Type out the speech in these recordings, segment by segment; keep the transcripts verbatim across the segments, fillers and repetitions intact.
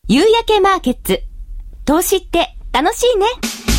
夕焼けマーケッツ。投資って楽しいね。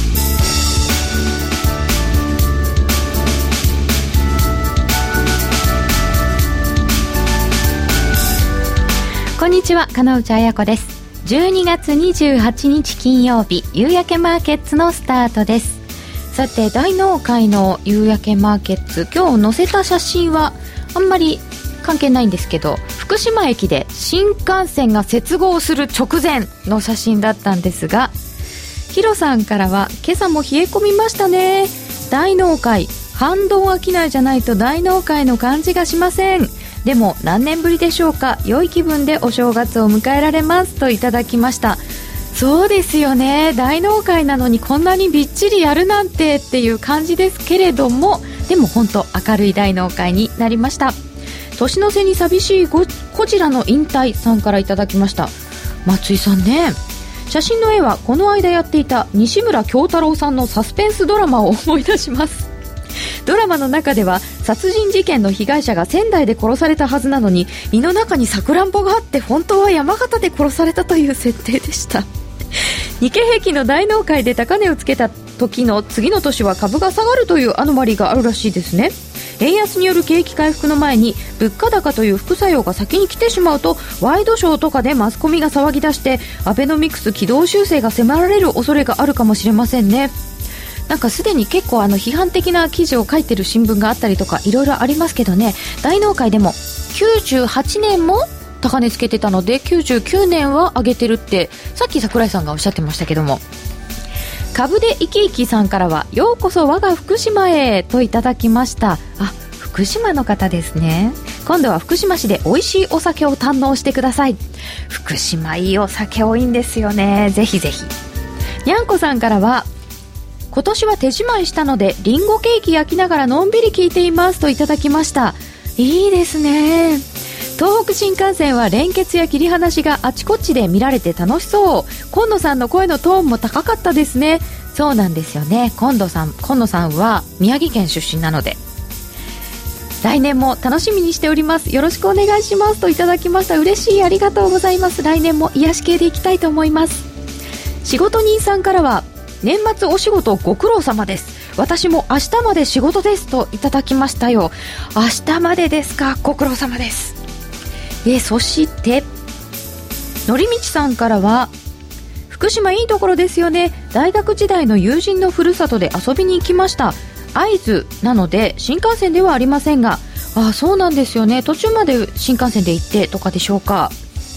こんにちは、金内彩子です。じゅうにがつにじゅうはちにち金曜日、夕焼けマーケッツのスタートです。さて、大納会の夕焼けマーケッツ、今日載せた写真はあんまり関係ないんですけど、福島駅で新幹線が接合する直前の写真だったんですが、ヒロさんからは今朝も冷え込みましたね、大納会反動商いじゃないと大納会の感じがしません。でも何年ぶりでしょうか、良い気分でお正月を迎えられますといただきました。そうですよね、大納会なのにこんなにびっちりやるなんてっていう感じですけれども、でも本当明るい大納会になりました。年の瀬に寂しいゴジラの引退さんからいただきました。松井さんね、写真の絵はこの間やっていた西村京太郎さんのサスペンスドラマを思い出します。ドラマの中では殺人事件の被害者が仙台で殺されたはずなのに、胃の中にさくらんぼがあって本当は山形で殺されたという設定でした。日経平均の大納会で高値をつけた時の次の年は株が下がるというアノマリがあるらしいですね。円安による景気回復の前に物価高という副作用が先に来てしまうと、ワイドショーとかでマスコミが騒ぎ出してアベノミクス軌道修正が迫られる恐れがあるかもしれませんね。なんかすでに結構あの批判的な記事を書いてる新聞があったりとかいろいろありますけどね、大納会でもきゅうじゅうはちねんも高値つけてたのできゅうじゅうきゅうねんは上げてるってさっき桜井さんがおっしゃってましたけども、株で生き生きさんからはようこそ我が福島へといただきました。あ、福島の方ですね。今度は福島市で美味しいお酒を堪能してください。福島いいお酒多いんですよね、ぜひぜひ。にゃんこさんからは今年は手仕舞いしたのでリンゴケーキ焼きながらのんびり聞いていますといただきました。いいですね。東北新幹線は連結や切り離しがあちこちで見られて楽しそう。今野さんの声のトーンも高かったですね。そうなんですよね、今野さん、今野さんは宮城県出身なので来年も楽しみにしております、よろしくお願いしますといただきました。嬉しい、ありがとうございます。来年も癒し系でいきたいと思います。仕事人さんからは年末お仕事ご苦労様です、私も明日まで仕事ですといただきましたよ。明日までですか、ご苦労様です。えそしてのりみちさんからは福島いいところですよね、大学時代の友人のふるさとで遊びに行きました。会津なので新幹線ではありませんが、あ、そうなんですよね、途中まで新幹線で行ってとかでしょうか。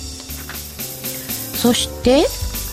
そして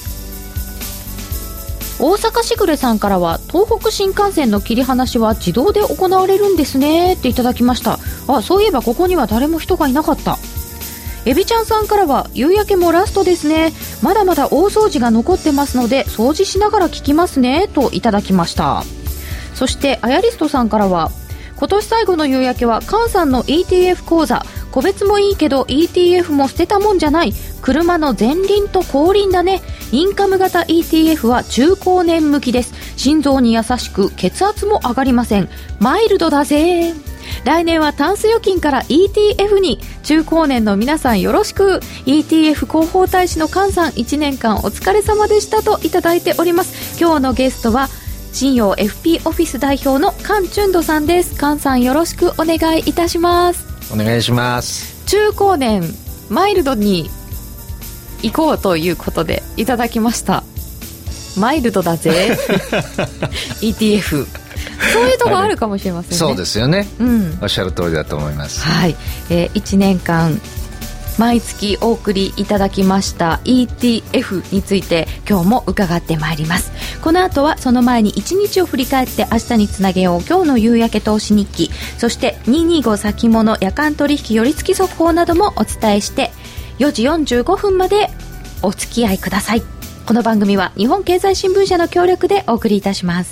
大阪しぐれさんからは東北新幹線の切り離しは自動で行われるんですねっていただきました。あ、そういえばここには誰も人がいなかった。エビちゃんさんからは夕焼けもラストですね、まだまだ大掃除が残ってますので掃除しながら聞きますねといただきました。そしてアヤリストさんからは今年最後の夕焼けは菅さんの イーティーエフ 講座、個別もいいけど イーティーエフ も捨てたもんじゃない、車の前輪と後輪だね、インカム型 イーティーエフ は中高年向きです、心臓に優しく血圧も上がりません、マイルドだぜ。来年はタンス預金から イーティーエフ に、中高年の皆さんよろしく。 イーティーエフ 広報大使の菅さん、いちねんかんお疲れ様でしたといただいております。今日のゲストは信用 エフピー オフィス代表の菅俊人さんです。菅さんよろしくお願いいたします。 お願いします。 中高年マイルドに行こうということでいただきました。マイルドだぜイーティーエフ、そういうとこあるかもしれませんね。 そうですよね、 うん、 おっしゃる通りだと思います。 はい、えー、いちねんかん毎月お送りいただきました イーティーエフ について今日も伺ってまいります。この後はその前にいちにちを振り返って明日につなげよう今日の夕焼け投資日記、そしてにひゃくにじゅうご先物夜間取引寄り付き速報などもお伝えしてよじよんじゅうごふんまでお付き合いください。この番組は日本経済新聞社の協力でお送りいたします。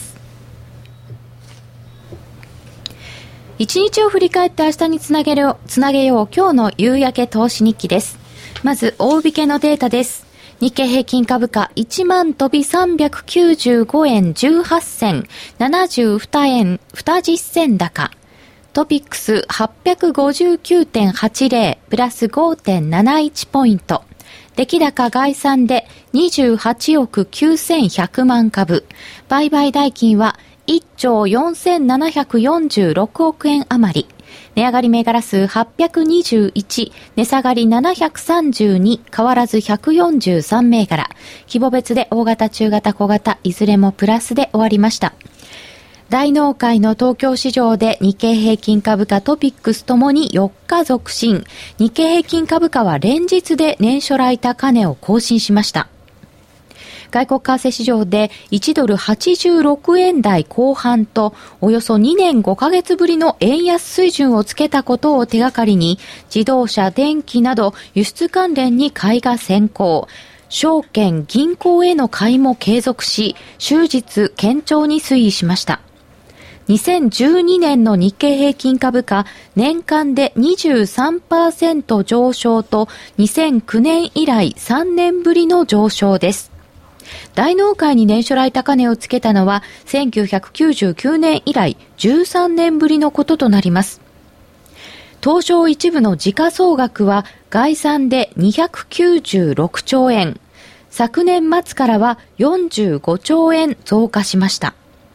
一日を振り返って明日につなげよう、つなげよう今日の夕焼け投資日記です。まず大引けのデータです。日経平均株価いちまん飛びさんびゃくきゅうじゅうごえんじゅうはっせん、ななじゅうにえんにじゅっせん高。トピックスはっぴゃくごじゅうきゅうてんはちゼロプラス ごてんなないち ポイント。 出来高概算でにじゅうはちおくきゅうせんひゃくまんかぶ、売買代金はいっちょうよんせんななひゃくよんじゅうろくおくえん余り、値上がり銘柄数はっぴゃくにじゅういち、値下がりななひゃくさんじゅうに、変わらずひゃくよんじゅうさん銘柄、規模別で大型、中型、小型、いずれもプラスで終わりました。大納会の東京市場で日経平均株価トピックスともによっか続伸。日経平均株価は連日で年初来高値を更新しました。外国為替市場でいちドルはちじゅうろくえん台後半とおよそにねんごかげつぶりの円安水準をつけたことを手がかりに、自動車、電機など輸出関連に買いが先行。証券、銀行への買いも継続し、終日堅調に推移しました。にせんじゅうにねんの日経平均株価、年間で にじゅうさんパーセント 上昇とにせんきゅうねん以来さんねんぶりの上昇です。大納会に年初来高値をつけたのはせんきゅうひゃくきゅうじゅうきゅうねん以来じゅうさんねんぶりのこととなります。東証一部の時価総額は概算でにひゃくきゅうじゅうろくちょうえん、昨年末からはよんじゅうごちょうえん増加しました。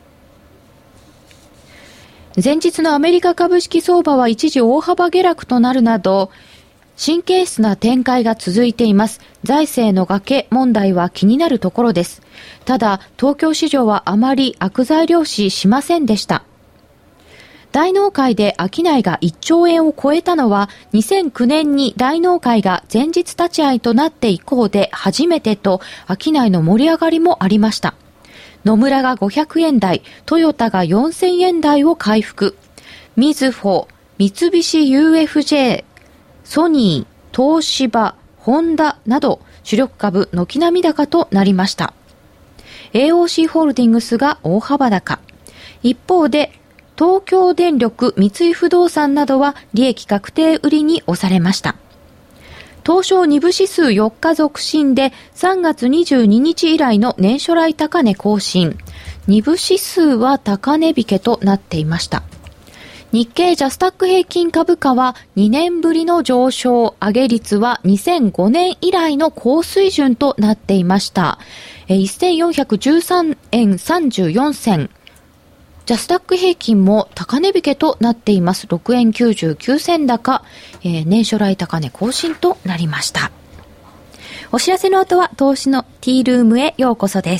前日のアメリカ株式相場は一時大幅下落となるなど、神経質な展開が続いています。財政の崖問題は気になるところです。ただ、東京市場はあまり悪材料視しませんでした。大納会で商いがいっちょうえんを超えたのは、にせんきゅうねんに大納会が前日立ち会いとなって以降で初めてと、商いの盛り上がりもありました。野村がごひゃくえん台、トヨタがよんせんえん台を回復。みずほ、三菱 ユーエフジェー、ソニー、東芝、ホンダなど主力株軒並み高となりました。エーオーシー ホールディングスが大幅高。一方で、東京電力、三井不動産などは利益確定売りに押されました。東証に部指数よっか続伸でさんがつにじゅうににち以来の年初来高値更新。に部指数は高値引けとなっていました。日経ジャスタック平均株価はにねんぶりの上昇、上げ率はにせんごねん以来の高水準となっていました。せんよんひゃくじゅうさんえんさんじゅうよんせん。ジャスタック平均も高値引けとなっています。ろくえんきゅうじゅうきゅうせん高、えー、年初来高値更新となりました。お知らせの後は投資のティールームへようこそです。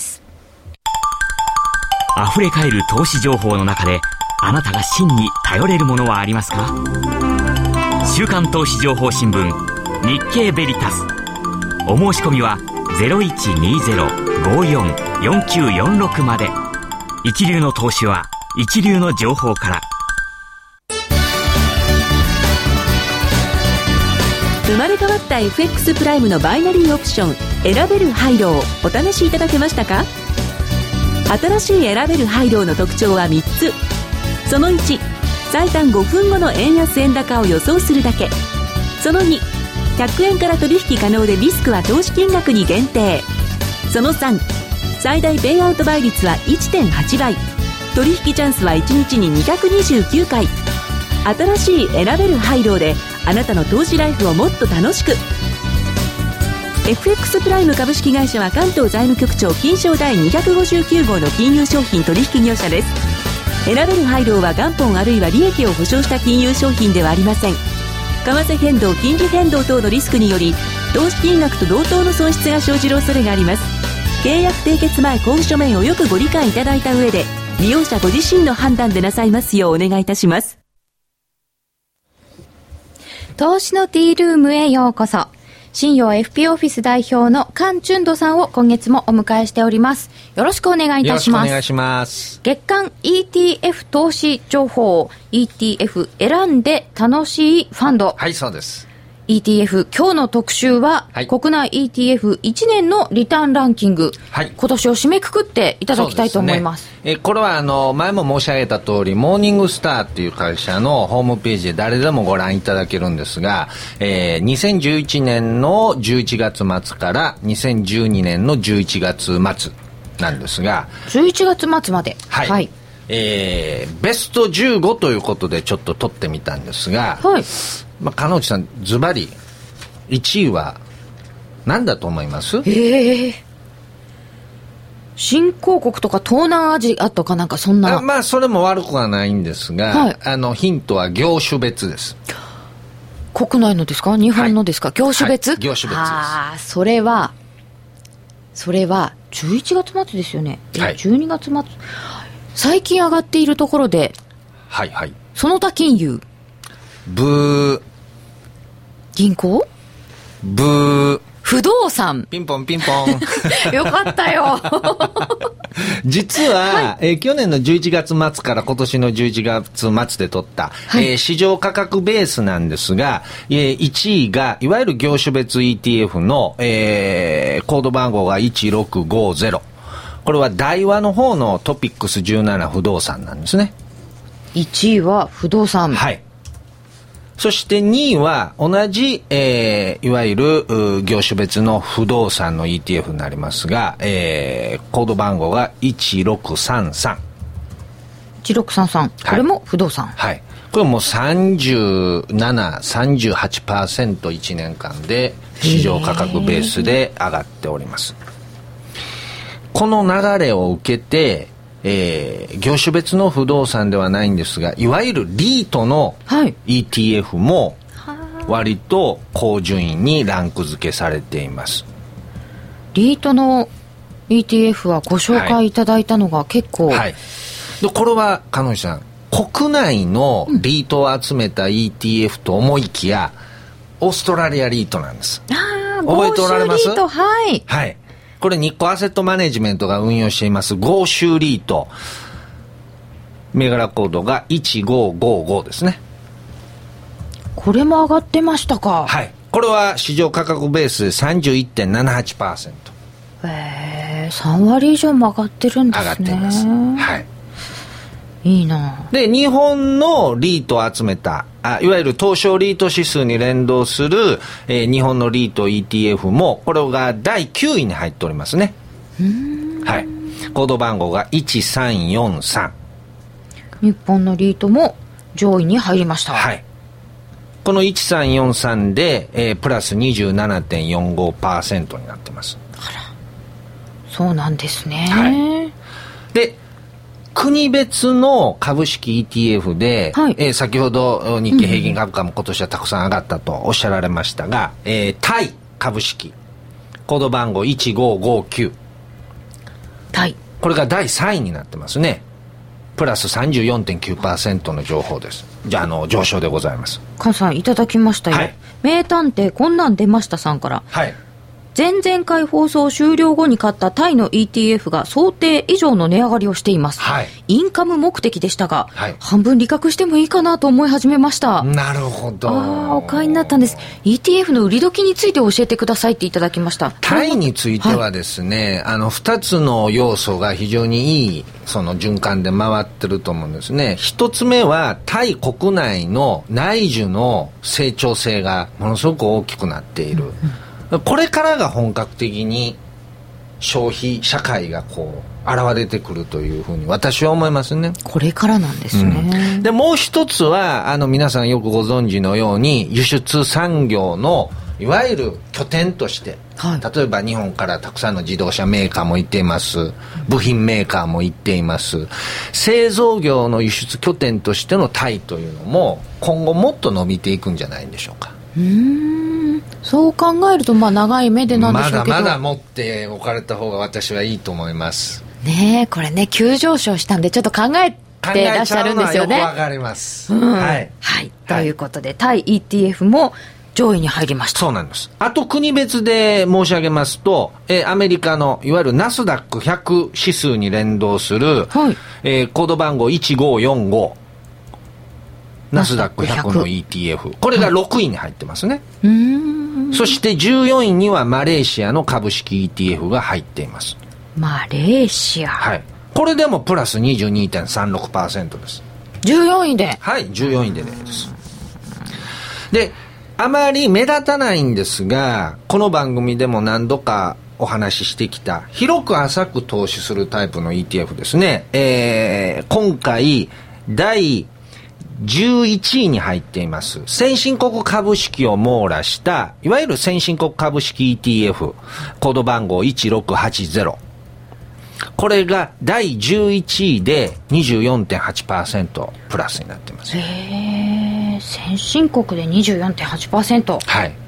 溢れ返る投資情報の中であなたが真に頼れるものはありますか？週刊投資情報新聞日経ベリタス。お申し込みは ゼロいちにゼロ ごーよん よんきゅうよんろく まで。一流の投資は一流の情報から。 生まれ変わった エフエックス プライムのバイナリーオプション選べるハイローをお試しいただけましたか？新しい選べるハイローの特徴はみっつ。そのいち、最短ごふんごの円安円高を予想するだけ。そのに、ひゃくえんから取引可能でリスクは投資金額に限定。そのさん、最大ペイアウト倍率は いってんはちばい、取引チャンスはいちにちににひゃくにじゅうきゅうかい。新しい選べるハイローであなたの投資ライフをもっと楽しく。 エフエックス プライム株式会社は関東財務局長金賞第にひゃくごじゅうきゅうごうの金融商品取引業者です。選べるハイローは元本あるいは利益を保証した金融商品ではありません。為替変動、金利変動等のリスクにより投資金額と同等の損失が生じる恐れがあります。契約締結前交付書面をよくご理解いただいた上で利用者ご自身の判断でなさいますようお願いいたします。 投資のティールームへようこそ。信用 エフピー オフィス代表のカン・チュンドさんを今月もお迎えしております。よろしくお願いいたします。 よろしくお願いします。 月間 イーティーエフ 投資情報、イーティーエフ 選んで楽しいファンド。 はい、そうです。 イーティーエフ 今日の特集は、はい、国内 イーティーエフいちねんのリターンランキング、はい、今年を締めくくっていただきたいと思います。 えこれはあの前も申し上げた通りモーニングスターっていう会社のホームページで誰でもご覧いただけるんですが、えー、にせんじゅういちねんのじゅういちがつ末からにせんじゅうにねんのじゅういちがつ末なんですが、 じゅういちがつ末まで、 はい、はい、えー、ベストじゅうごということでちょっと取ってみたんですが、はい、まあ、金内さんズバリいちいは何だと思います？ ええー、新興国とか東南アジアとかなんかそんな。 あ、まあそれも悪くはないんですが、はい、あのヒントは業種別です。 国内のですか？日本のですか？はい、業種別、 はい、業種別です。 ああ、それはそれはじゅういちがつ末ですよね。 はい、 じゅうにがつ末、最近上がっているところで、 はいはい、 その他金融、 ブー、 銀行、 ブー、 不動産、 ピンポンピンポンよかったよ実は、はい、えー、去年のじゅういちがつ末から今年のじゅういちがつ末で取った、はい、えー、市場価格ベースなんですが、えー、いちいがいわゆる業種別 イーティーエフ の、えー、コード番号がいちろくごゼロ、これは大和の方のトピックスじゅうなな不動産なんですね。 いちいは不動産、 はい。そしてにいは同じ、えー、いわゆる業種別の不動産の イーティーエフ になりますが、えー、コード番号がいちろくさんさん。 いちろくさんさん、これも不動産。 はい。これもうさんじゅうなな、さんじゅうはちパーセントいちねんかんで市場価格ベースで上がっております。この流れを受けて、えー、業種別の不動産ではないんですが、いわゆるリートの イーティーエフ も割と高順位にランク付けされています。 リートの イーティーエフ はご紹介いただいたのが結構、 はいはい、でこれは鹿野さん、国内のリートを集めた イーティーエフ と思いきや、うん、オーストラリアリートなんです。 あ、 覚えておられます？ リート、はい、 はい、これ日興アセットマネジメントが運用しています豪州リート、銘柄コードがいちごごごですね。 これも上がってましたか？ はい、これは市場価格ベースで さんじゅういってんななはちパーセント。 へー、さんわり以上も上がってるんですね。 上がっています。はい。 いいな。 で、日本のリートを集めた、あ、いわゆる東証リート指数に連動する、えー、日本のリート イーティーエフ もこれがだいきゅういに入っておりますね。 うーん、 はい、コード番号がいちさんよんさん。 日本のリートも上位に入りました。 はい、このいちさんよんさんで、えー、プラス にじゅうななてんよんごパーセント になってます。 あら、そうなんですね。 はい、で国別の株式 イーティーエフ で、はい、えー、先ほど日経平均株価も今年はたくさん上がったとおっしゃられましたが、うん、えー、タイ株式コード番号いちごごきゅう、 タイ、 これがだいさんいになってますね。プラス さんじゅうよんてんきゅうパーセント の情報です。じゃあ、あの上昇でございます。 菅さんいただきましたよ、はい、名探偵こんなん出ましたさんから、 はい、 前々回放送終了後に買ったタイの イーティーエフ が想定以上の値上がりをしています、はい、インカム目的でしたが、はい、半分利確してもいいかなと思い始めました。 なるほど。 あ、お買いになったんです。 イーティーエフ の売り時について教えてくださいっていただきました。 タイについてはですね、はい、あのふたつの要素が非常にいいその循環で回ってると思うんですね。ひとつめはタイ国内の内需の成長性がものすごく大きくなっている、うん、これからが本格的に消費社会がこう現れてくるというふうに私は思いますね。 これからなんですね、 うん、でもう一つはあの皆さんよくご存知のように輸出産業のいわゆる拠点として、はい、例えば日本からたくさんの自動車メーカーも行っています、部品メーカーも行っています。製造業の輸出拠点としてのタイというのも今後もっと伸びていくんじゃないんでしょうか。 うーん、そう考えるとまあ長い目でなんでしょうけど、 まだまだ持っておかれた方が私はいいと思いますね。え、これね急上昇したんでちょっと考えてらっしゃるんですよね。 よくわかります、 うん、 はい、 はい、ということでタイ イーティーエフ も上位に入りました。 そうなんです。あと国別で申し上げますと、えー、アメリカのいわゆるナスダックひゃく指数に連動する、はい、えー、コード番号いちごよんご、ナスダックひゃくの イーティーエフ、これがろくいに入ってますね、はい、うーん、そしてじゅうよんいにはマレーシアの株式 イーティーエフ が入っています。 マレーシア、 はい、これでもプラス にじゅうにてんさんろくパーセント です。 じゅうよんいで、 はい、じゅうよんいでです。であまり目立たないんですが、この番組でも何度かお話ししてきた広く浅く投資するタイプの イーティーエフ ですね、えー、今回だいじゅういちいに入っています先進国株式を網羅したいわゆる先進国株式 イーティーエフ コード番号いちろくはちゼロ、これがだいじゅういちいで にじゅうよんてんはちパーセント プラスになっています。 へー、先進国で にじゅうよんてんはちパーセント。 はい、うん、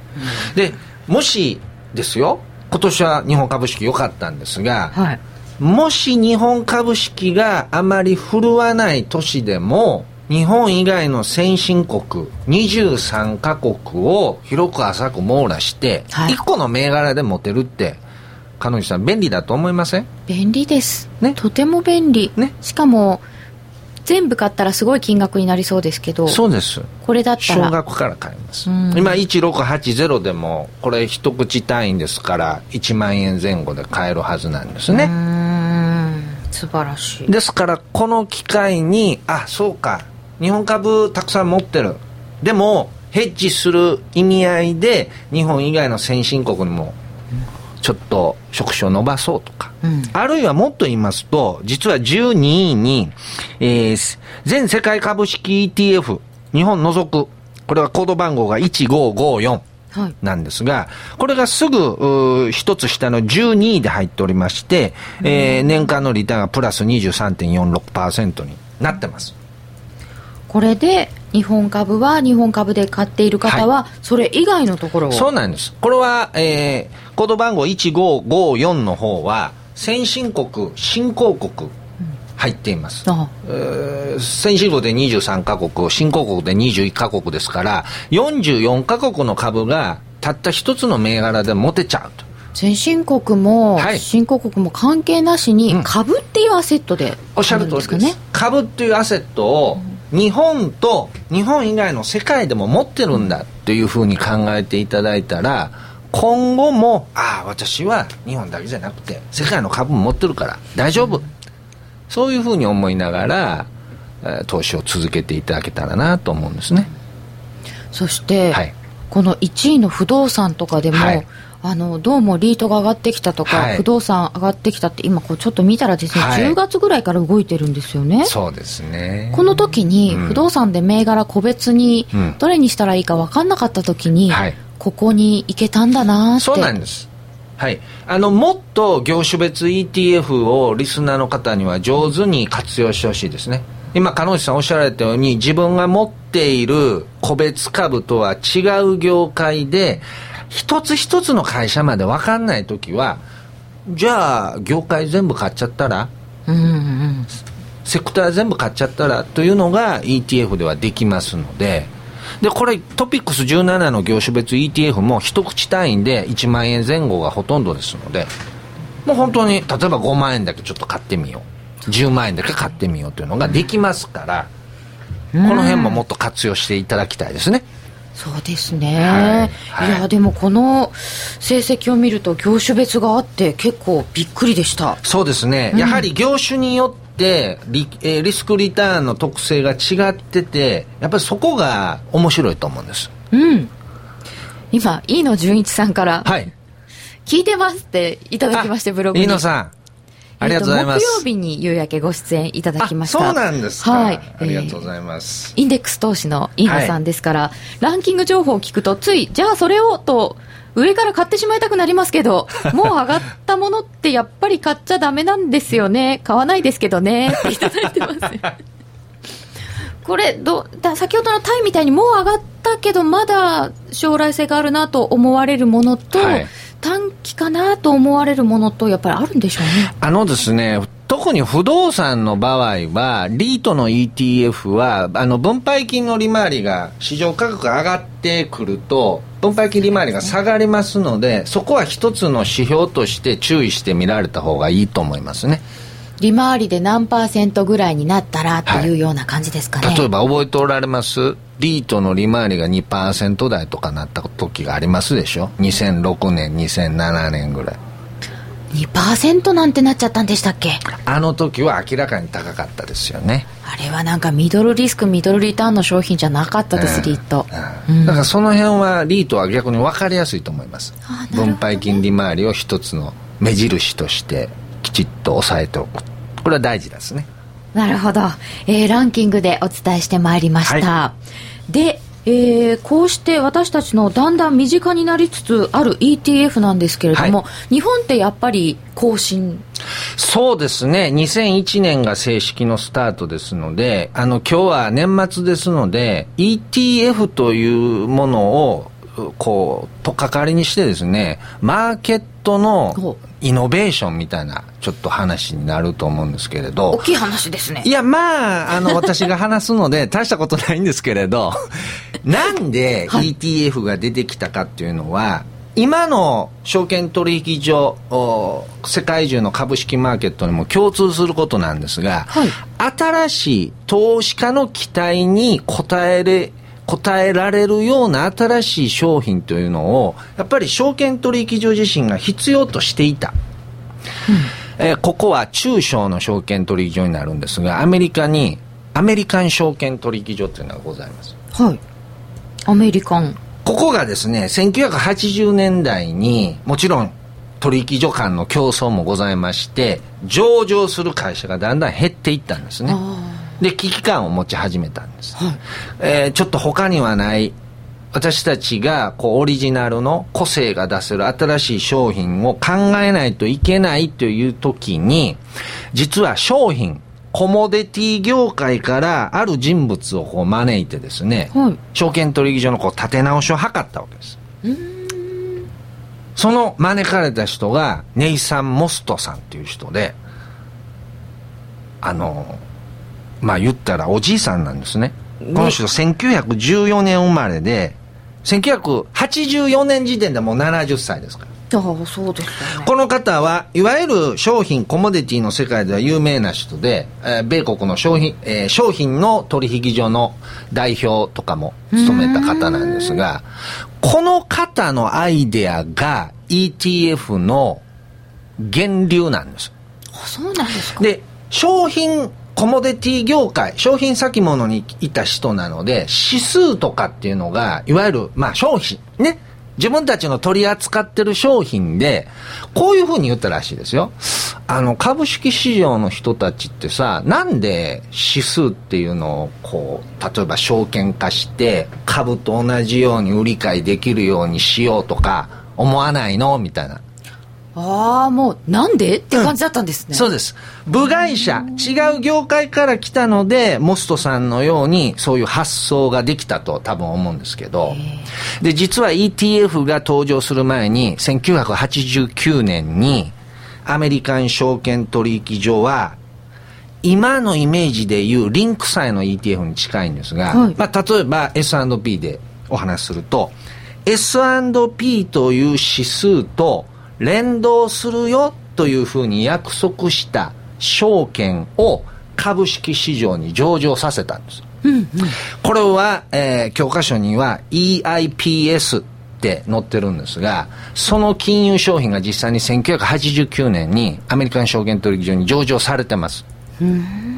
でもしですよ、今年は日本株式良かったんですが、はい、もし日本株式があまり振るわない年でも日本以外の先進国にじゅうさんカ国を広く浅く網羅して、はい、いっこの銘柄で持てるって彼女さん便利だと思いません？ 便利です、ね、とても便利、ね、しかも全部買ったらすごい金額になりそうですけど、 そうです、 これだったら少額から買います。今いちろくはちゼロでもこれ一口単位ですからいちまんえん前後で買えるはずなんですね。 うーん、素晴らしい。 ですからこの機会に、あ、そうか、日本株たくさん持ってる、でもヘッジする意味合いで日本以外の先進国にもちょっと触手を伸ばそうとか、うん、あるいはもっと言いますと、実はじゅうにいに、えー、全世界株式 イーティーエフ 日本除く、これはコード番号がいちごごよんなんですが、はい、これがすぐ一つ下のじゅうにいで入っておりまして、うん、えー、年間のリターンがプラス にじゅうさんてんよんろくパーセント になってます。 これで日本株は日本株で買っている方は、はい、それ以外のところを、 そうなんです。これは、えー、コード番号いちごごよんの方は先進国新興国入っています、うん、えー、先進国でにじゅうさんカ国、新興国でにじゅういっカ国ですからよんじゅうよんカ国の株がたった一つの銘柄で持てちゃうと。 先進国も、はい、新興国も関係なしに株っていうアセットで、うん、 おっしゃる通りです。株っていうアセットを、うん、日本と日本以外の世界でも持ってるんだっていうふうに考えていただいたら、今後も、ああ、私は日本だけじゃなくて世界の株も持ってるから大丈夫、うん、そういうふうに思いながら、えー、投資を続けていただけたらなと思うんですね。 そして、はい、このいちいの不動産とかでも、はい、あのどうもリートが上がってきたとか、はい、不動産上がってきたって今こうちょっと見たらですね、はい、じゅうがつぐらいから動いてるんですよね。 そうですね。 この時に不動産で銘柄個別にどれにしたらいいか分かんなかった時に、うん、はい、ここに行けたんだなって。 そうなんです。はい、あのもっと業種別 イーティーエフ をリスナーの方には上手に活用してほしいですね。今鹿野内さんおっしゃられたように、自分が持っている個別株とは違う業界で一つ一つの会社まで分かんないときは、じゃあ業界全部買っちゃったら、うんうん、セクター全部買っちゃったらというのが イーティーエフ ではできますので、でこれトピックスじゅうななの業種別 イーティーエフ も一口単位でいちまんえん前後がほとんどですので、もう本当に例えばごまんえんだけちょっと買ってみよう、じゅうまんえんだけ買ってみようというのができますから、この辺ももっと活用していただきたいですね。 そうですね、はいはい、いやでもこの成績を見ると業種別があって結構びっくりでした。 そうですね、うん、やはり業種によってリ、えー、リスクリターンの特性が違ってて、やっぱりそこが面白いと思うんです。 うん、今飯野純一さんから、はい、聞いてますっていただきまして、ブログに。 飯野さんありがとうございます。 木曜日に夕焼けご出演いただきました。 そうなんですか、はい、ありがとうございます、 えー、インデックス投資の飯野さんですから、はい、ランキング情報を聞くとついじゃあそれをと上から買ってしまいたくなりますけどもう上がったものってやっぱり買っちゃダメなんですよね、買わないですけどねっていただいてますこれどだ先ほどのタイみたいにもう上がったけどまだ将来性があるなと思われるものと、はい、短期かなと思われるものとやっぱりあるんでしょうね。 あのですね、特に不動産の場合はリートの イーティーエフ はあの分配金の利回りが市場価格が上がってくると分配金利回りが下がりますので、そこは一つの指標として注意して見られた方がいいと思いますね。 利回りで何パーセントぐらいになったらというような感じですかね、はい、 例えば覚えておられます？リートの利回りが にパーセント 台とかなった時がありますでしょ。にせんろくねんにせんななねんぐらいにパーセント なんてなっちゃったんでしたっけ。 あの時は明らかに高かったですよね。 あれはなんかミドルリスクミドルリターンの商品じゃなかったです、うん、リート、 うんうん、だからその辺はリートは逆に分かりやすいと思います。分配金利回りを一つの目印としてきちっと抑えておく、これは大事ですね。 なるほど、えー、ランキングでお伝えしてまいりました、はい、で、えー、こうして私たちのだんだん身近になりつつある イーティーエフ なんですけれども、はい、日本ってやっぱり更新。 そうですね、にせんいちねんが正式のスタートですので、あの今日は年末ですので イーティーエフ というものをこうとっかかりにしてですね、マーケットのイノベーションみたいなちょっと話になると思うんですけれど。 大きい話ですね。 いや、まあ、あの私が話すので大したことないんですけれどなんで イーティーエフ が出てきたかっていうのは、今の証券取引所、世界中の株式マーケットにも共通することなんですが、はい、新しい投資家の期待に応えれ応えられるような新しい商品というのをやっぱり証券取引所自身が必要としていた、うんえー、ここは中小の証券取引所になるんですが、アメリカにアメリカン証券取引所というのがございます。 はい、アメリカン、 ここがですね、せんきゅうひゃくはちじゅうねんだいにもちろん取引所間の競争もございまして、上場する会社がだんだん減っていったんですね。で、危機感を持ち始めたんです、はい、えー、ちょっと他にはない私たちがこうオリジナルの個性が出せる新しい商品を考えないといけないという時に、実は商品コモディティ業界からある人物をこう招いてですね、はい、証券取引所のこう立て直しを図ったわけです。うーん、その招かれた人がネイサン・モストさんという人で、あのまあ言ったらおじいさんなんですね。この人せんきゅうひゃくじゅうよねん生まれで、せんきゅうひゃくはちじゅうよねん時点でもうななじゅっさいですから。 ああ、そうですね。 この方はいわゆる商品コモディティの世界では有名な人で、えー、米国の商品、えー、商品の取引所の代表とかも務めた方なんですが、この方のアイデアが イーティーエフ の源流なんです。 あ、そうなんですか。 で、商品コモディティ業界、商品先物にいた人なので、指数とかっていうのがいわゆるまあ商品ね、自分たちの取り扱ってる商品で、こういうふうに言ったらしいですよ。あの株式市場の人たちってさ、なんで指数っていうのをこう例えば証券化して株と同じように売り買いできるようにしようとか思わないのみたいな。 ああ、もうなんでって感じだったんですね、 うん、そうです。部外者、違う業界から来たのでモストさんのようにそういう発想ができたと多分思うんですけど、で実は イーティーエフ が登場する前にせんきゅうひゃくはちじゅうきゅうねんにアメリカン証券取引所は今のイメージでいうリンク債の イーティーエフ に近いんですが、はい、まあ、例えば エスアンドピー でお話しすると エスアンドピー という指数と連動するよというふうに約束した証券を株式市場に上場させたんです、うんうん、これは、えー、教科書には イーアイピーエス って載ってるんですが、その金融商品が実際にせんきゅうひゃくはちじゅうきゅうねんにアメリカン証券取引所に上場されてます、うん、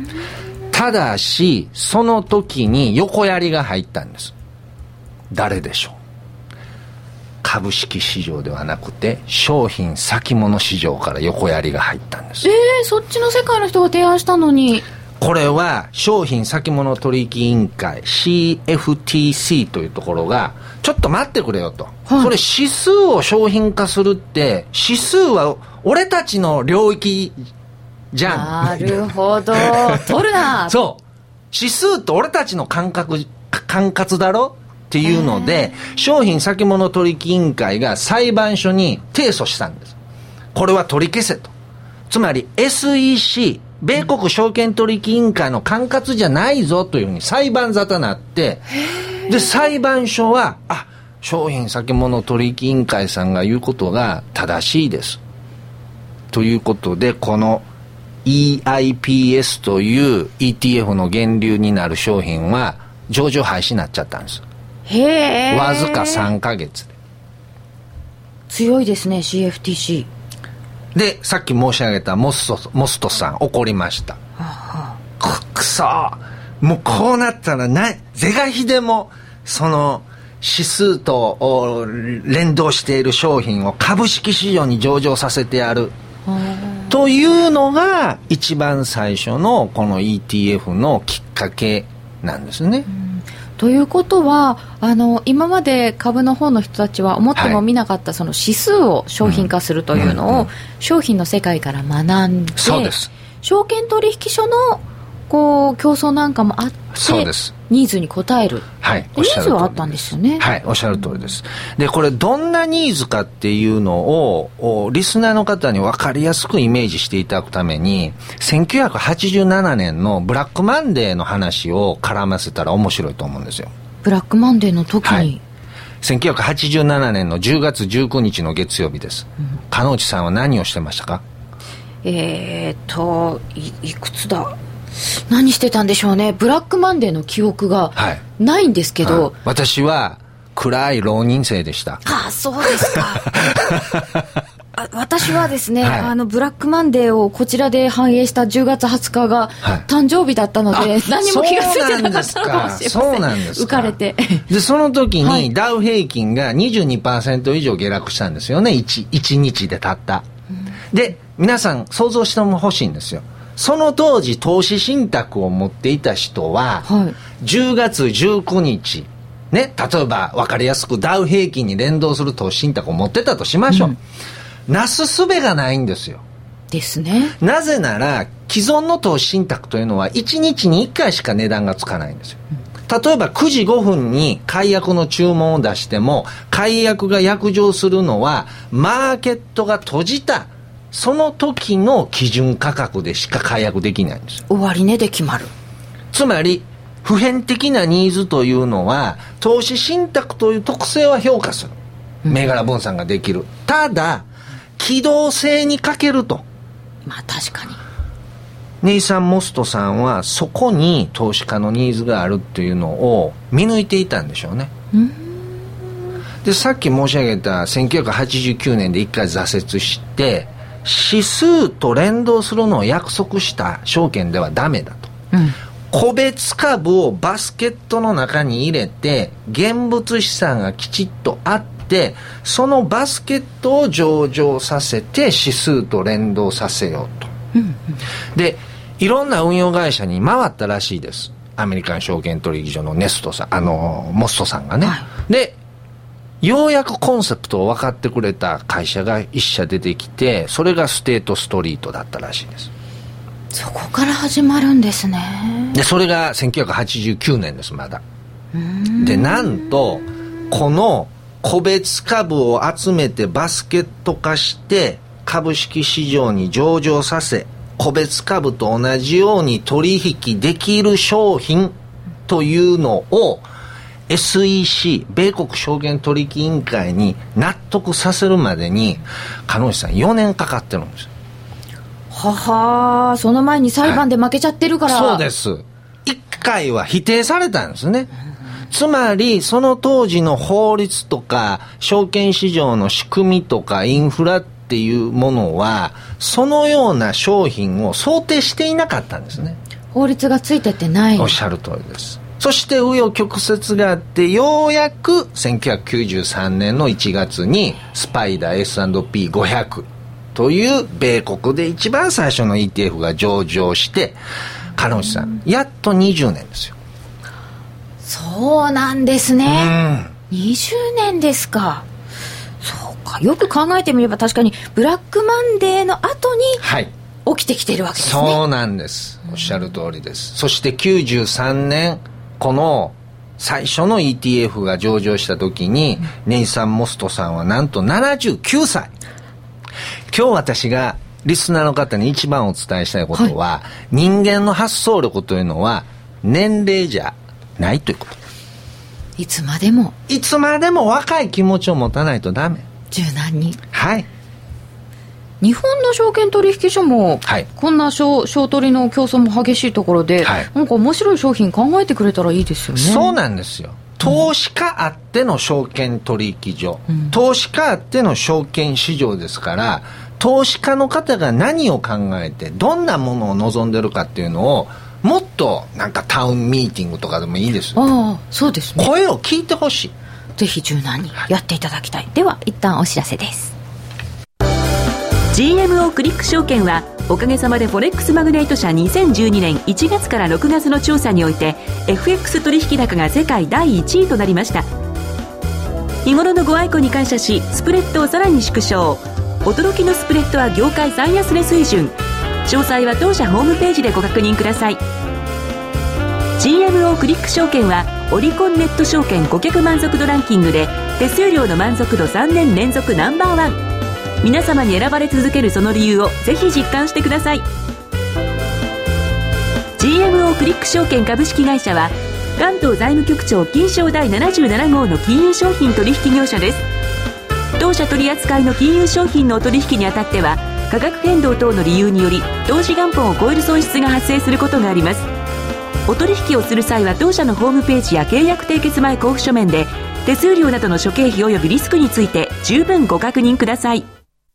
ただしその時に横やりが入ったんです。誰でしょう。株式市場ではなくて商品先物市場から横やりが入ったんです。 えー、そっちの世界の人が提案したのに。 これは商品先物取引委員会 シーエフティーシー というところがちょっと待ってくれよと、はい、それ指数を商品化するって指数は俺たちの領域じゃん。 なるほど取るなそう、指数と俺たちの感覚管轄だろっていうので、商品先物取引委員会が裁判所に提訴したんです。これは取り消せと。つまり エスイーシー 米国証券取引委員会の管轄じゃないぞというふうに裁判沙汰になって、で裁判所はあ、商品先物取引委員会さんが言うことが正しいですということで、この イーアイピーエス という イーティーエフ の源流になる商品は上場廃止になっちゃったんです。 へー、 わずかさんかげつで。 強いですね シーエフティーシー で、さっき申し上げたモスト、モストさん怒りました、はあはあ、く, くそもうこうなったらな是が非でもその指数と連動している商品を株式市場に上場させてやる。はあ、 というのが一番最初のこの イーティーエフ のきっかけなんですね。 ということはあの今まで株の方の人たちは思ってもみなかったその指数を商品化するというのを商品の世界から学んで、 そうです。 証券取引所のこう競争なんかもあってそうです。 ニーズに応える、 はい、 ニーズはあったんですよね。 はい、おっしゃる通りです。でこれどんなニーズかっていうのをリスナーの方に分かりやすくイメージしていただくためにせんきゅうひゃくはちじゅうななねんのブラックマンデーの話を絡ませたら面白いと思うんですよ。 ブラックマンデーの時に、はい、 せんきゅうひゃくはちじゅうななねんのじゅうがつじゅうくにちの月曜日です、うん、鹿内さんは何をしてましたか？ えーと い, いくつだ何してたんでしょうね。ブラックマンデーの記憶がないんですけど、はいはい、 私は暗い浪人生でした。 ああそうですかあ私はですね、はい、あのブラックマンデーをこちらで反映したじゅうがつはつかが誕生日だったので、はい、何も気がついてなかったのかもしれません。 そうなんですか。 浮かれてでその時にダウ平均が にじゅうにパーセント 以上下落したんですよね。 1, いちにちでたった、うん、で皆さん想像しても欲しいんですよ。その当時投資信託を持っていた人は、はい、じゅうがつじゅうくにちね、例えば分かりやすくダウ平均に連動する投資信託を持ってたとしましょう、うん、なすすべがないんですよ。 ですね。 なぜなら既存の投資信託というのはいちにちにいっかいしか値段がつかないんですよ、うん、例えばくじごふんに解約の注文を出しても解約が約定するのはマーケットが閉じたその時の基準価格でしか解約できないんですよ。 終値で決まる。 つまり普遍的なニーズというのは投資信託という特性は評価する、うん、銘柄分散ができる。ただ機動性に欠けると。 まあ確かにネイサン・モストさんはそこに投資家のニーズがあるっていうのを見抜いていたんでしょうね。うんでさっき申し上げたせんきゅうひゃくはちじゅうきゅうねんで一回挫折して指数と連動するのを約束した証券ではダメだと、うん、個別株をバスケットの中に入れて現物資産がきちっとあってそのバスケットを上場させて指数と連動させようと、うんうん、でいろんな運用会社に回ったらしいです。アメリカン証券取引所のネストさんあのモストさんがね、はい、でようやくコンセプトを分かってくれた会社が一社出てきてそれがステートストリートだったらしいです。 そこから始まるんですね。 でそれがせんきゅうひゃくはちじゅうきゅうねんですまだ。でなんとこの個別株を集めてバスケット化して株式市場に上場させ個別株と同じように取引できる商品というのをエスイーシー 米国証券取引委員会に納得させるまでに鹿内さんよねんかかってるんです。 ははその前に裁判で負けちゃってるから、 はい、そうです。いっかいは否定されたんですね、うん、つまりその当時の法律とか証券市場の仕組みとかインフラっていうものはそのような商品を想定していなかったんですね。 法律がついててない。 おっしゃる通りです。そして紆余曲折があってようやくせんきゅうひゃくきゅうじゅうさんねんのいちがつにスパイダー エスアンドピーごひゃく という米国で一番最初の イーティーエフ が上場して鹿内さんやっとにじゅうねんですよ。 そうなんですね、うん、にじゅうねんですか。そうかよく考えてみれば確かにブラックマンデーの後に起きてきてるわけですね、 はい、そうなんです。おっしゃる通りです、うん、そしてきゅうじゅうさんねんこの最初の イーティーエフ が上場した時に、うん、ネイサン・モストさんはなんとななじゅうきゅうさい。今日私がリスナーの方に一番お伝えしたいことは、はい、人間の発想力というのは年齢じゃないということ。 いつまでもいつまでも若い気持ちを持たないとダメ。 柔軟に。 はい。 日本の証券取引所も、はい、こんな商取りの競争も激しいところで、はい、なんか面白い商品考えてくれたらいいですよね。 そうなんですよ。投資家あっての証券取引所、うん、投資家あっての証券市場ですから投資家の方が何を考えてどんなものを望んでるかっていうのをもっとなんかタウンミーティングとかでもいいですよ。 ああそうですね。 声を聞いてほしい。 ぜひ柔軟にやっていただきたい、はい、では一旦お知らせです。 ジーエムオー クリック証券はおかげさまでフォレックスマグネート社にせんじゅうにねんいちがつからろくがつの調査において エフエックス 取引高が世界だいいちいとなりました。日頃のご愛顧に感謝し、スプレッドをさらに縮小。驚きのスプレッドは業界最安値水準。詳細は当社ホームページでご確認ください。 ジーエムオー クリック証券はオリコンネット証券顧客満足度ランキングで手数料の満足度さんねん連続ナンバーワン。皆様に選ばれ続けるその理由をぜひ実感してください。 ジーエムオー クリック証券株式会社は関東財務局長金賞第ななじゅうなな号の金融商品取引業者です。当社取扱いの金融商品のお取引にあたっては価格変動等の理由により投資元本を超える損失が発生することがあります。お取引をする際は当社のホームページや契約締結前交付書面で手数料などの諸経費及びリスクについて十分ご確認ください。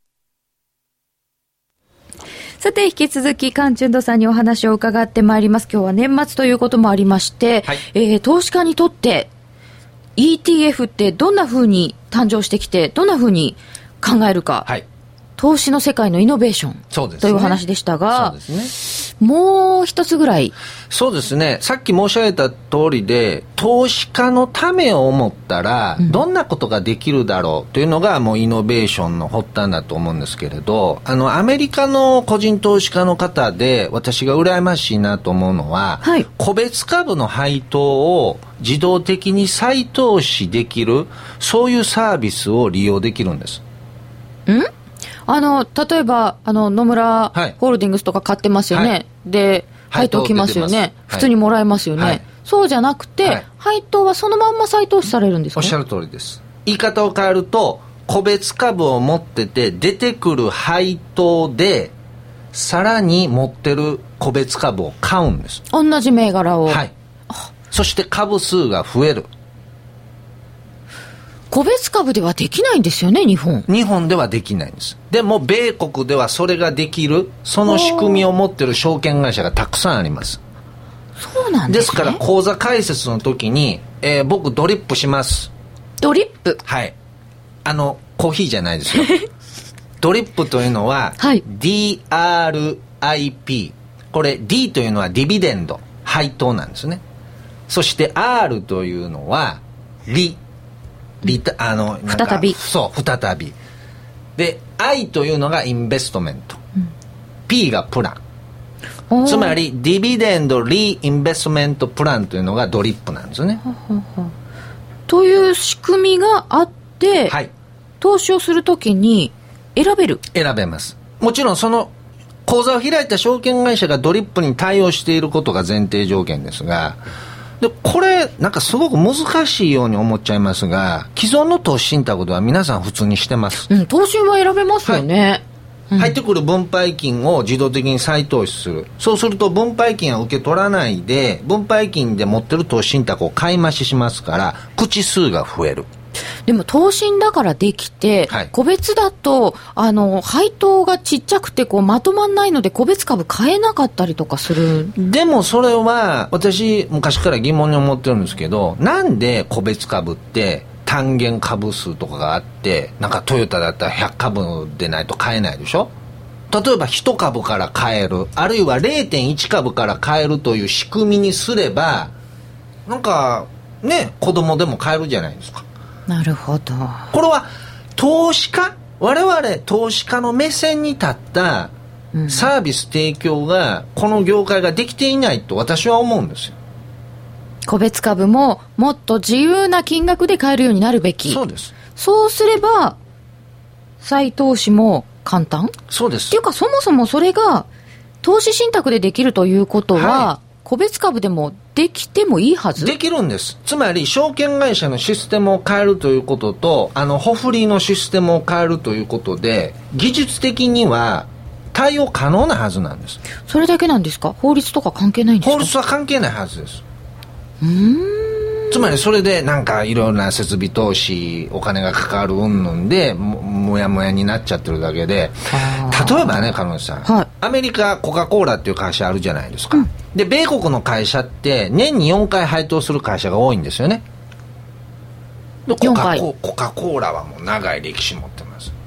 さて引き続きカンチュンドさんにお話を伺ってまいります。今日は年末ということもありまして、はい、えー、投資家にとって イーティーエフ ってどんな風に誕生してきてどんな風に考えるか、はい、投資の世界のイノベーション、そうですね、というお話でしたが、そうですね、もう一つぐらい。 そうですね、さっき申し上げた通りで投資家のためを思ったらどんなことができるだろうというのがもうイノベーションの発端だと思うんですけれど、あのアメリカの個人投資家の方で私が羨ましいなと思うのは、はい、個別株の配当を自動的に再投資できる、そういうサービスを利用できるんです。 んあの例えばあの野村ホールディングスとか買ってますよね、はい、で配当来ますよね、はい、普通にもらえますよね、はい、そうじゃなくて、はい、配当はそのまんま再投資されるんですか？ おっしゃる通りです。言い方を変えると個別株を持ってて出てくる配当でさらに持ってる個別株を買うんです。 同じ銘柄を、 はい、そして株数が増える。 個別株ではできないんですよね、日本。 日本ではできないんです。でも米国ではそれができる、その仕組みを持っている証券会社がたくさんあります。 そうなんですね。 ですから口座開設の時に、えー、僕ドリップします。 ドリップ、 はい、あのコーヒーじゃないですよドリップというのは、はい、ディーアールアイピー、 これ D というのはディビデンド、配当なんですね。そして R というのは利、リタあのなんか再び、 そう再びで、 I というのがインベストメント、うん、P がプラン、つまりディビデンドリインベストメントプランというのがドリップなんですね。はははという仕組みがあって、はい、投資をするときに選べる選べます。もちろんその口座を開いた証券会社がドリップに対応していることが前提条件ですが、でこれなんかすごく難しいように思っちゃいますが、既存の投資信託では皆さん普通にしてます、 うん、投資は選べますよね、はい、うん、 入ってくる分配金を自動的に再投資する。そうすると分配金は受け取らないで分配金で持ってる投資信託を買い増ししますから口数が増える。 でも投信だからできて、はい、個別だとあの配当がちっちゃくてこうまとまんないので個別株買えなかったりとかする。 でもそれは私昔から疑問に思ってるんですけど、なんで個別株って単元株数とかがあって、なんかトヨタだったらひゃくかぶでないと買えないでしょ。例えばいち株から買える、あるいは れいてんいち 株から買えるという仕組みにすればなんかね、子供でも買えるじゃないですか。 なるほど。 これは投資家、我々投資家の目線に立ったサービス提供がこの業界ができていないと私は思うんですよ。 個別株ももっと自由な金額で買えるようになるべき。 そうです。 そうすれば再投資も簡単。 そうです。 っていうかそもそもそれが投資信託でできるということは、はい、個別株でもできてもいいはず。 できるんです。つまり証券会社のシステムを変えるということと、あのホフリーのシステムを変えるということで技術的には対応可能なはずなんです。 それだけなんですか？法律とか関係ないんですか？ 法律は関係ないはずです。うーん。つまりそれでなんかいろんな設備投資お金がかかる云々で も, もやもやになっちゃってるだけで、例えばね、彼女さん、はい、アメリカコカ・コーラっていう会社あるじゃないですか、うん、で米国の会社って年によんかい配当する会社が多いんですよね。でコカコカ・コーラはもう長い歴史持ってます。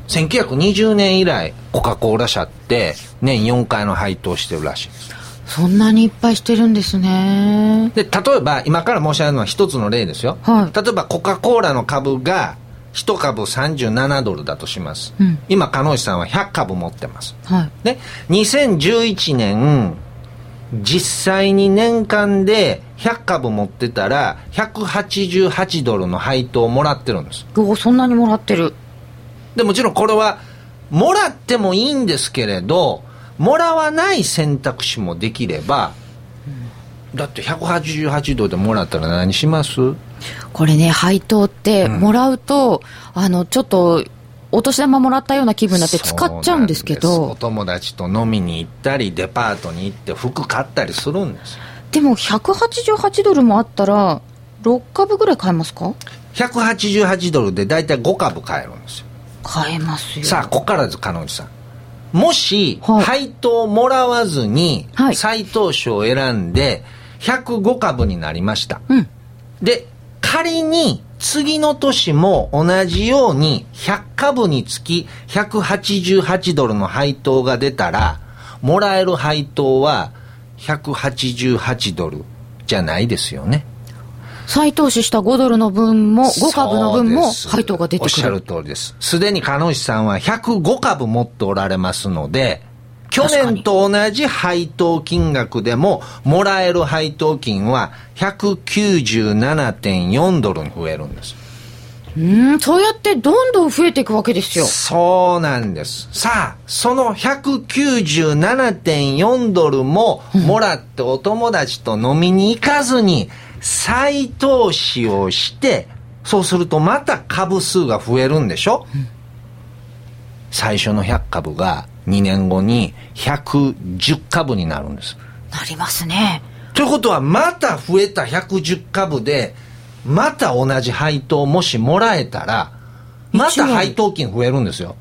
せんきゅうひゃくにじゅうねん以来コカ・コーラ社って年よんかいの配当してるらしいです。 そんなにいっぱいしてるんですね。 で、例えば今から申し上げるのは一つの例ですよ、はい、例えばコカ・コーラの株がいち株さんじゅうななドルだとします、うん、今鹿野内さんはひゃく株持ってます、はい、でにせんじゅういちねん実際に年間でひゃく株持ってたらひゃくはちじゅうはちドルの配当をもらってるんです。 お、そんなにもらってる。 でもちろんこれはもらってもいいんですけれど、もらわない選択肢もできれば、うん、だってひゃくはちじゅうはちドルでもらったら何します？ これね、配当ってもらうと、うん、あのちょっとお年玉もらったような気分になって使っちゃうんですけど、 お友達と飲みに行ったりデパートに行って服買ったりするんです。 でもひゃくはちじゅうはちドルもあったらろっ株ぐらい買えますか？ ひゃくはちじゅうはちドルでだいたいご株買えるんですよ。 買えますよ。 さあここからです。鹿野内さん、もし、はい、配当をもらわずに、はい、再投資を選んでひゃくご株になりました、うん、で仮に次の年も同じようにひゃく株につきひゃくはちじゅうはちドルの配当が出たら、もらえる配当はひゃくはちじゅうはちドルじゃないですよね。 再投資したごドルの分もご株の分も配当が出てくる。 おっしゃる通りです。すでに鹿野内さんはひゃくご株持っておられますので、去年と同じ配当金額でももらえる配当金は ひゃくきゅうじゅうななてんよん ドルに増えるんです。 うーん、そうやってどんどん増えていくわけですよ。 そうなんです。さあその ひゃくきゅうじゅうななてんよん ドルももらってお友達と飲みに行かずに再投資をして、そうするとまた株数が増えるんでしょ、うん、最初のひゃく株がにねんごにひゃくじゅう株になるんです。 なりますね。 ということはまた増えたひゃくじゅう株でまた同じ配当もしもらえたらまた配当金増えるんですよ。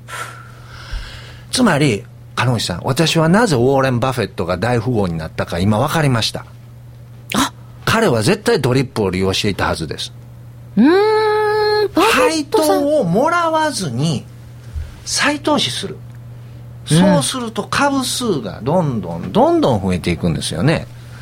つまり鹿野内さん、私はなぜウォーレン・バフェットが大富豪になったか今分かりました。 あ、 彼は絶対ドリップを利用していたはずです。 うーん、 配当をもらわずに再投資する、うん、そうすると株数がどんどんどんどん増えていくんですよね。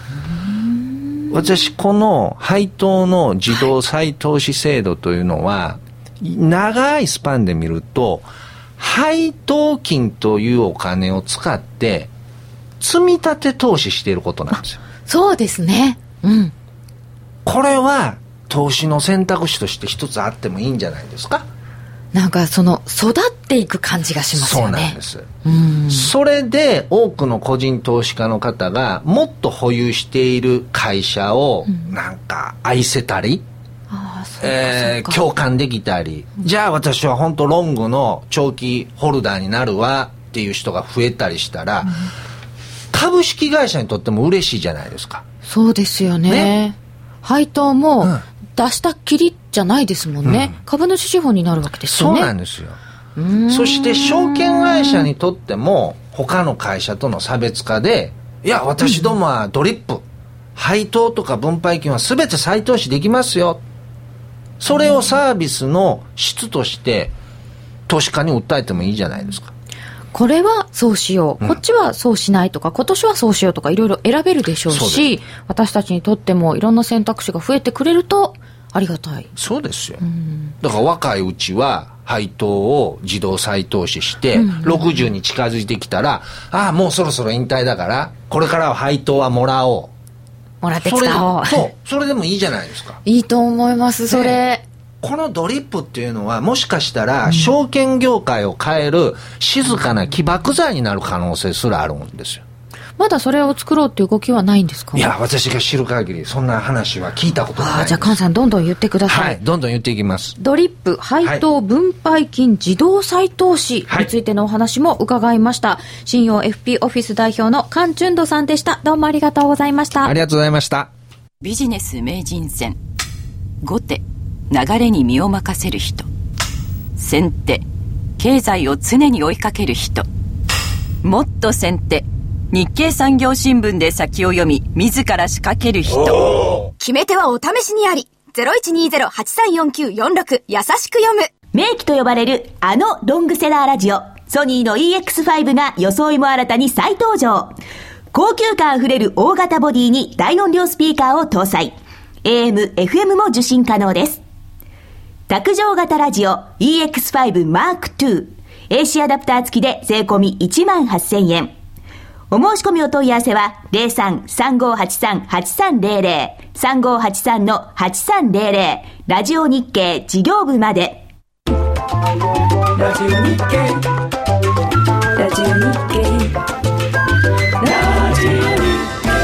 私この配当の自動再投資制度というのは、長いスパンで見ると配当金というお金を使って積み立て投資していることなんですよ。 そうですね、うん、 これは投資の選択肢として一つあってもいいんじゃないですか。 なんかその育っていく感じがしますよね。 そうなんです。うん、それで多くの個人投資家の方がもっと保有している会社をなんか愛せたり、うん、あ、そうか、えー、共感できたり、うん、じゃあ私は本当ロングの長期ホルダーになるわっていう人が増えたりしたら、うん、株式会社にとっても嬉しいじゃないですか。 そうですよ ね, ね配当も、うん、出したっきりじゃないですもんね、うん、株主資本になるわけですよね。 そうなんですよ。そして証券会社にとっても他の会社との差別化で、いや私どもはドリップ、うん、配当とか分配金は全て再投資できますよ、それをサービスの質として投資家に訴えてもいいじゃないですか。 これはそうしよう、うん、こっちはそうしないとか、今年はそうしようとかいろいろ選べるでしょうし、私たちにとってもいろんな選択肢が増えてくれるとありがたい。 そうですよ、うん、だから若いうちは配当を自動再投資して、うん、ろくじゅうに近づいてきたら、ああもうそろそろ引退だからこれからは配当はもらおう、 もらってきた方、 そう、それでもいいじゃないですか。 いいと思いますそれ、ね、 このドリップっていうのはもしかしたら証券業界を変える静かな起爆剤になる可能性すらあるんですよ。 まだそれを作ろうっていう動きはないんですか。 いや私が知る限りそんな話は聞いたことがない。 あ、じゃあ菅さんどんどん言ってください。 はい、どんどん言っていきます。 ドリップ配当分配金自動再投資についてのお話も伺いました、はい、信用 エフピー オフィス代表の菅淳人さんでした。どうもありがとうございました。 ありがとうございました。 ビジネス名人戦。後手流れに身を任せる人。先手経済を常に追いかける人。もっと先手日経産業新聞で先を読み自ら仕掛ける人。 決め手はお試しにあり。 ゼロいちにゼロ はちさんよんきゅうよんろく 優しく読む名機と呼ばれるあのロングセラーラジオ、ソニーの イーエックスファイブ が装いも新たに再登場。高級感あふれる大型ボディに大音量スピーカーを搭載。エーエム、エフエム も受信可能です。卓上型ラジオ イーエックスファイブマークツー。エーシー アダプター付きで税込みいちまんはっせんえん。お申し込みお問い合わせは ゼロさん さんごはちさん はちさんゼロゼロ さんごはちさん はちさんゼロゼロラジオ日経事業部まで。 ラジオ日経ラジオ日経ラジオ日経。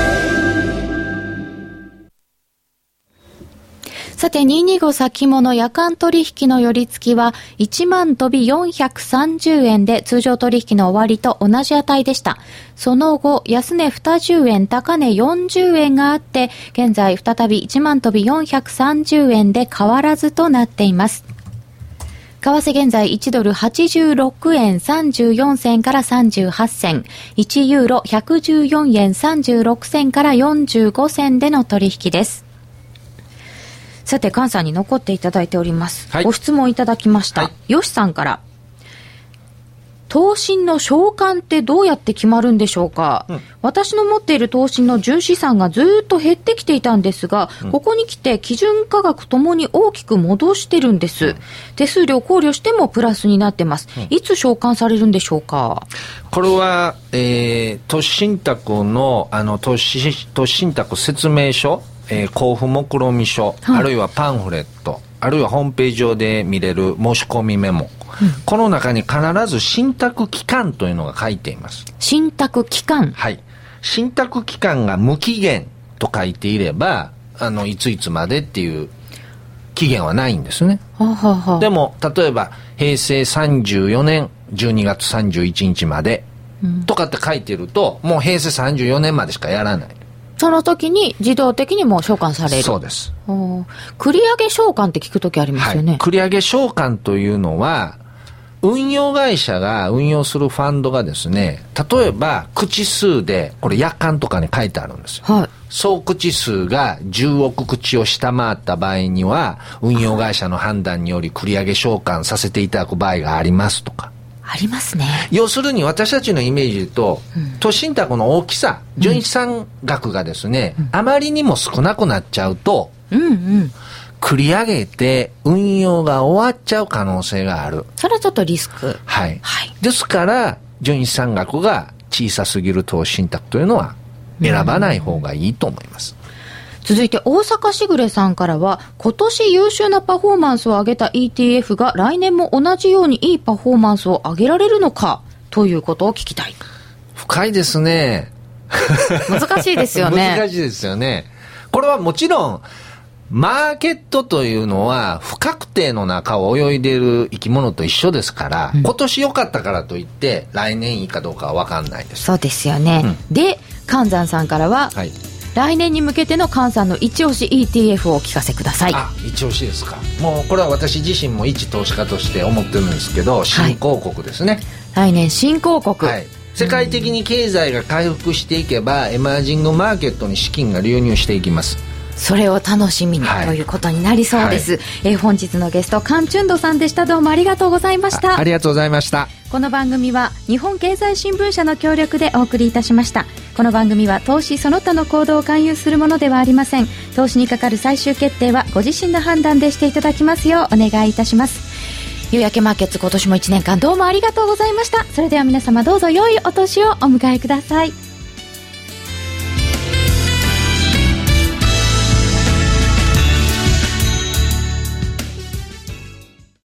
さて、にひゃくにじゅうご先物夜間取引の寄り付きはいちまん飛びよんひゃくさんじゅうえんで通常取引の終わりと同じ値でした。その後、安値にじゅうえん、高値よんじゅうえんがあって、現在再びいちまん飛びよんひゃくさんじゅうえんで変わらずとなっています。為替現在いちドルはちじゅうろくえんさんじゅうよんせんからさんじゅうはちせん、いちユーロひゃくじゅうよんえんさんじゅうろくせんからよんじゅうごせんでの取引です。さて、菅さんに残っていただいております。はい、ご質問いただきました。はい、よしさんから。投信の償還ってどうやって決まるんでしょうか、うん、私の持っている投信の純資産がずっと減ってきていたんですが、うん、ここに来て基準価格ともに大きく戻してるんです、うん、手数料考慮してもプラスになってます、うん、いつ償還されるんでしょうか。 これは、えー、投資信託のあの投資投資信託説明書、えー、交付目論見書、はい、あるいはパンフレット、あるいはホームページ上で見れる申し込みメモ、うん、この中に必ず信託期間というのが書いています。 信託期間、 はい。信託期間が無期限と書いていれば、あのいついつまでっていう期限はないんですね。 ははは。 でも例えば平成さんじゅうよねんじゅうにがつさんじゅういちにちまでとかって書いてると、もう平成さんじゅうよねんまでしかやらない。 その時に自動的にもう償還される。 そうです。 繰り上げ償還って聞く時ありますよね。 はい、繰り上げ償還というのは、運用会社が運用するファンドがですね、例えば口数で、これ約款とかに書いてあるんですよ。はい、総口数がじゅうおく口を下回った場合には、運用会社の判断により繰り上げ償還させていただく場合がありますとか。 ありますね。 要するに私たちのイメージと、うん、投資信託の大きさ、純資産額がですね、うん、あまりにも少なくなっちゃうと、うんうん、繰り上げて運用が終わっちゃう可能性がある。 それはちょっとリスク。 はい。はい、ですから、純資産額が小さすぎる投資信託というのは選ばない方がいいと思います。 うん、続いて大阪しぐれさんからは、今年優秀なパフォーマンスを上げた イーティーエフ が来年も同じようにいいパフォーマンスを上げられるのかということを聞きたい。 深いですね。 難しいですよね。 難しいですよね。これはもちろんマーケットというのは不確定の中を泳いでいる生き物と一緒ですから、うん、今年良かったからといって来年いいかどうかは分かんないです。 そうですよね。うん、で、関山さんからは、はい、来年に向けての菅さんの一押し イーティーエフ をお聞かせください。 あ、一押しですか。もうこれは私自身も一投資家として思ってるんですけど、新興国ですね。 はい、来年新興国、はい、 世界的に経済が回復していけば、エマージングマーケットに資金が流入していきます。 それを楽しみに、はい、ということになりそうです、はい、えー、本日のゲストカン・チュンドさんでした。どうもありがとうございました。 あ, ありがとうございました。 この番組は日本経済新聞社の協力でお送りいたしました。この番組は投資その他の行動を勧誘するものではありません。投資にかかる最終決定はご自身の判断でしていただきますようお願いいたします。夕焼けマーケッツ、今年もいちねんかんどうもありがとうございました。それでは皆様どうぞ良いお年をお迎えください。